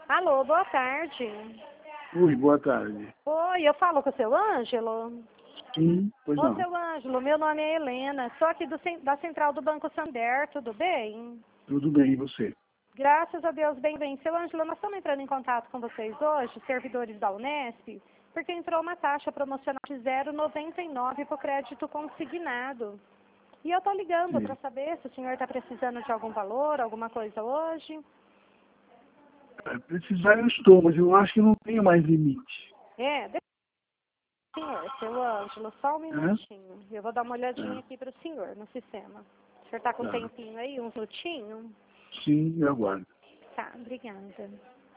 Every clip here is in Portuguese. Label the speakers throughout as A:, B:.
A: Alô, boa tarde.
B: Oi, boa tarde.
A: Oi, eu falo com o seu Ângelo?
B: Sim, pois
A: Ô,
B: não.
A: seu Ângelo, meu nome é Helena, sou aqui da Central do Banco Santander, tudo bem?
B: Tudo bem, e você?
A: Graças a Deus, bem. Seu Ângelo, nós estamos entrando em contato com vocês hoje, servidores da Unesp, porque entrou uma taxa promocional de 0,99 para o crédito consignado. E eu estou ligando para saber se o senhor está precisando de algum valor, alguma coisa hoje.
B: Precisar eu estou, mas eu acho que não tenho mais limite.
A: Senhor, seu Ângelo, só um minutinho. Eu vou dar uma olhadinha aqui para o senhor no sistema. O senhor está com um tempinho aí, um minutinho?
B: Sim, eu aguardo.
A: Tá, obrigada.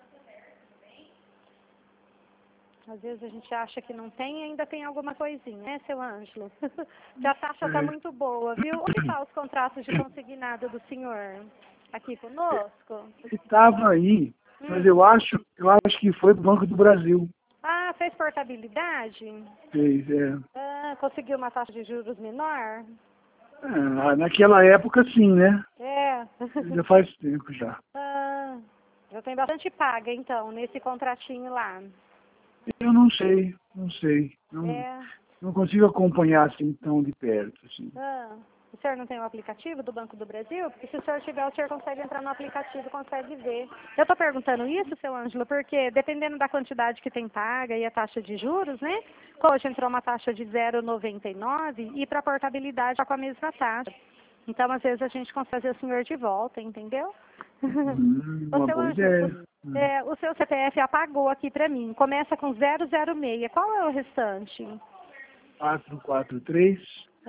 A: Às vezes a gente acha que não tem e ainda tem alguma coisinha, né, seu Ângelo? Que a taxa está muito boa, viu? Onde estão os contratos de consignado do senhor? Aqui conosco?
B: Estava aí, mas eu acho que foi pro Banco do Brasil.
A: Ah, fez portabilidade?
B: Fez,
A: Ah, conseguiu uma taxa de juros menor?
B: naquela época sim, né?
A: É.
B: Já faz tempo já.
A: Ah, já tem bastante paga, então, nesse contratinho lá.
B: Eu não sei. Não consigo acompanhar assim tão de perto, assim.
A: O senhor não tem o aplicativo do Banco do Brasil? Porque se o senhor tiver, o senhor consegue entrar no aplicativo e consegue ver. Eu estou perguntando isso, seu Ângelo, porque dependendo da quantidade que tem paga e a taxa de juros, né? Hoje entrou uma taxa de 0,99 e para portabilidade está com a mesma taxa. Então, às vezes, a gente consegue fazer o senhor de volta, entendeu?
B: Uma boa ideia.
A: O seu CPF apagou aqui para mim. Começa com 006. Qual é o restante?
B: 443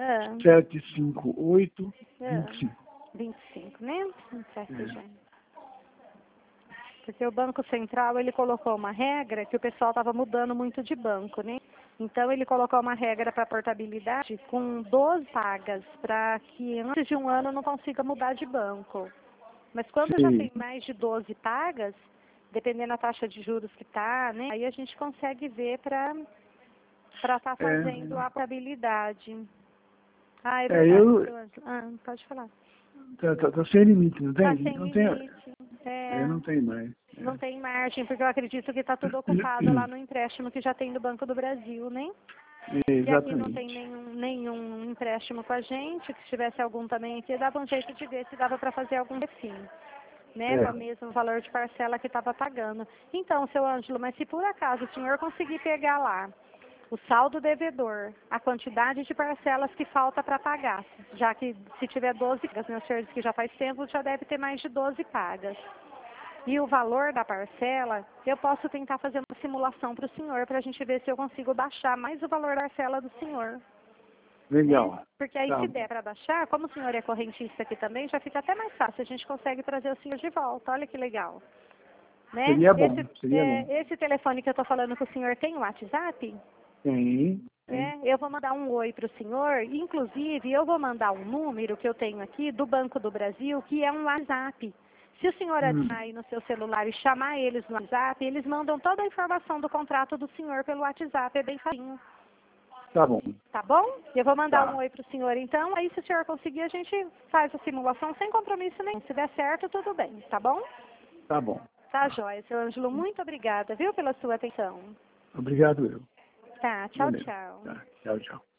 B: 758 25.
A: 25, né? Certo, já. Porque o Banco Central, ele colocou uma regra que o pessoal estava mudando muito de banco, né? Então, ele colocou uma regra para portabilidade com 12 pagas, para que antes de um ano não consiga mudar de banco. Mas quando já tem mais de 12 pagas, dependendo da taxa de juros que está, né? Aí a gente consegue ver para estar fazendo a portabilidade. Ah, é verdade. Pode falar.
B: Tá sem limite, não tem?
A: Tá sem limite.
B: Não tem mais.
A: Não tem margem, porque eu acredito que está tudo ocupado lá no empréstimo que já tem do Banco do Brasil, né? E aqui não tem nenhum empréstimo com a gente, que se tivesse algum também aqui, dava um jeito de ver se dava para fazer algum refim, né? Com o mesmo valor de parcela que estava pagando. Então, seu Ângelo, mas se por acaso o senhor conseguir pegar lá o saldo devedor, a quantidade de parcelas que falta para pagar, já que se tiver 12 pagas, meu senhor disse que já faz tempo, já deve ter mais de 12 pagas. E o valor da parcela, eu posso tentar fazer uma simulação para o senhor, para a gente ver se eu consigo baixar mais o valor da parcela do senhor.
B: Legal.
A: Né? Porque aí se der para baixar, como o senhor é correntista aqui também, já fica até mais fácil, a gente consegue trazer o senhor de volta, olha que legal. Né?
B: Seria bom.
A: Esse telefone que eu estou falando com o senhor tem o WhatsApp?
B: Tem.
A: Eu vou mandar um oi para o senhor, inclusive eu vou mandar um número que eu tenho aqui do Banco do Brasil, que é um WhatsApp. Se o senhor adicionar aí no seu celular e chamar eles no WhatsApp, eles mandam toda a informação do contrato do senhor pelo WhatsApp, é bem facinho.
B: Tá bom.
A: Tá bom? Eu vou mandar um oi para o senhor então, aí se o senhor conseguir, a gente faz a simulação sem compromisso nenhum. Se der certo, tudo bem, tá bom?
B: Tá bom.
A: Tá joia, seu Ângelo, muito obrigada, viu, pela sua atenção.
B: Obrigado eu.
A: Tá, tchau, tchau.
B: Tá, tchau, tchau.